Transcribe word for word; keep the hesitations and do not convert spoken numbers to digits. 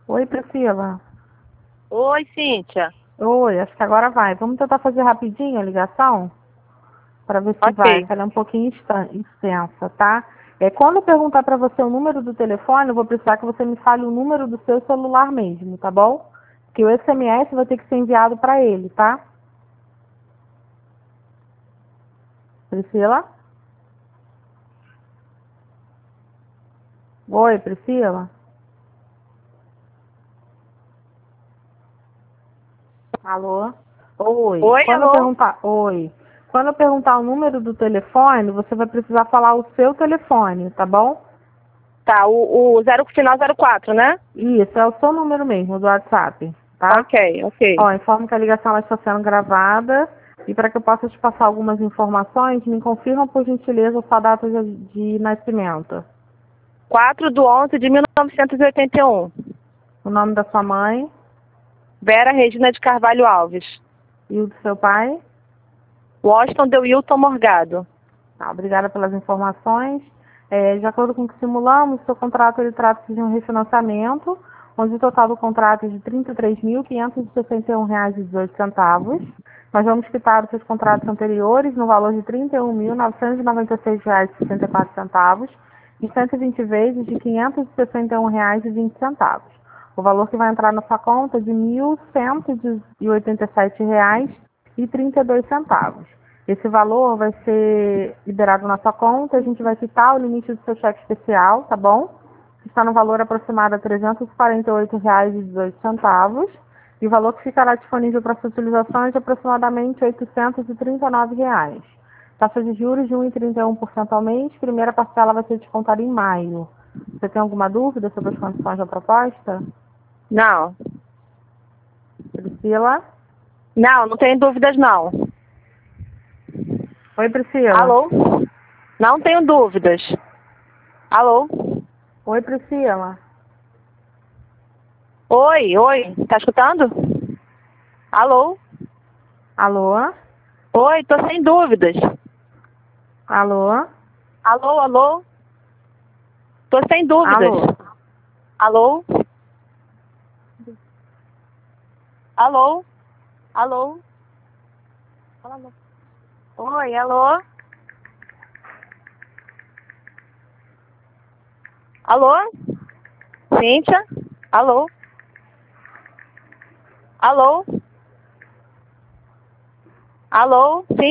Oi, Priscila. Oi, Cíntia. Oi, acho que agora vai. Vamos tentar fazer rapidinho a ligação para ver se vai, Ok. que ela é um pouquinho exta- extensa, tá? É, quando eu perguntar para você o número do telefone, eu vou precisar que você me fale o número do seu celular mesmo, tá bom? Porque o S M S vai ter que ser enviado para ele, tá? Priscila? Oi, Priscila? Alô? Oi. Oi, Quando eu alô? perguntar, oi. Quando eu perguntar o número do telefone, você vai precisar falar o seu telefone, tá bom? Tá, o, o zero, final zero quatro, né? Isso, é o seu número mesmo, do WhatsApp, tá? Ok, ok. Ó, informo que a ligação ela está sendo gravada e para que eu possa te passar algumas informações, me confirma por gentileza sua data de, de nascimento. quatro de onze de mil novecentos e oitenta e um. O nome da sua mãe Vera Regina de Carvalho Alves. e o do seu pai. Washington de Wilton Morgado. Tá, obrigada pelas informações. É, de acordo com o que simulamos, o seu contrato ele trata-se de um refinanciamento, onde o total do contrato é de trinta e três mil quinhentos e sessenta e um reais e dezoito centavos. Nós vamos quitar os seus contratos anteriores no valor de trinta e um mil novecentos e noventa e seis reais e sessenta e quatro centavos e cento e vinte vezes de quinhentos e sessenta e um reais e vinte centavos. O valor que vai entrar na sua conta é de mil cento e oitenta e sete reais e trinta e dois centavos. Esse valor vai ser liberado na sua conta, a gente vai quitar o limite do seu cheque especial, tá bom? Que está no valor aproximado a trezentos e quarenta e oito reais e dezoito centavos. E o valor que ficará disponível para sua utilização é de aproximadamente oitocentos e trinta e nove reais. Taxa de juros de um vírgula trinta e um por cento ao mês, primeira parcela vai ser descontada em maio. Você tem alguma dúvida sobre as condições da proposta? Não. Priscila? Não, não tenho dúvidas, não. Oi, Priscila. Alô? Não tenho dúvidas. Alô? Oi, Priscila. Oi, oi. Tá escutando? Alô? Alô? Oi, tô sem dúvidas. Alô? Alô, alô? Tô sem dúvidas. Alô? Alô? Alô? Alô? Fala, alô. Oi, alô? Alô? Cíntia? Alô? Alô? Alô? Cíntia?